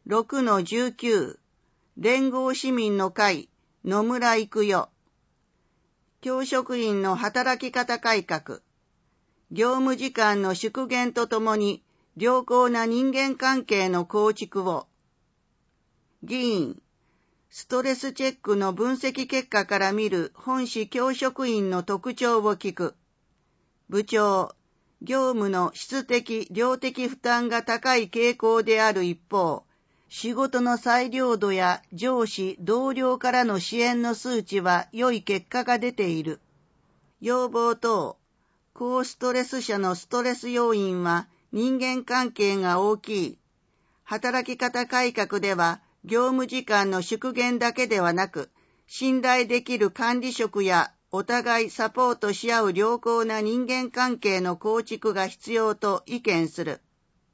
6-19 連合市民の会野村育代教職員の働き方改革業務時間の縮減とともに良好な人間関係の構築を議員ストレスチェックの分析結果から見る本市教職員の特徴を聞く部長業務の質的量的負担が高い傾向である一方仕事の裁量度や上司同僚からの支援の数値は良い結果が出ている要望等高ストレス者のストレス要因は人間関係が大きい。働き方改革では業務時間の縮減だけではなく、信頼できる管理職やお互いサポートし合う良好な人間関係の構築が必要と意見する。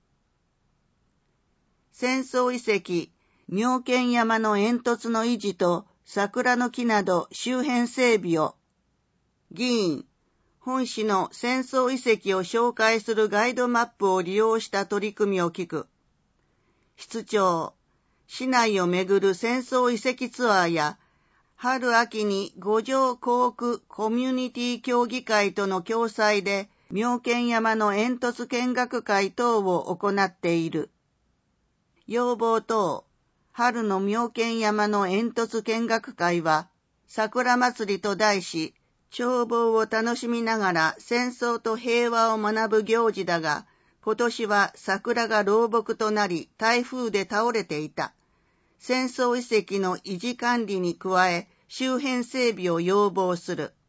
戦争遺跡、妙見山の煙突の維持と桜の木など周辺整備を。議員、本市の戦争遺跡を紹介するガイドマップを利用した取り組みを聞く。室長、市内をめぐる戦争遺跡ツアーや、春秋に五条校区コミュニティ協議会との共催で、妙見山の煙突見学会等を行っている。要望等、春の妙見山の煙突見学会は、桜祭りと題し、眺望を楽しみながら戦争と平和を学ぶ行事だが、今年は桜が老木となり台風で倒れていた。戦争遺跡の維持管理に加え、周辺整備を要望する。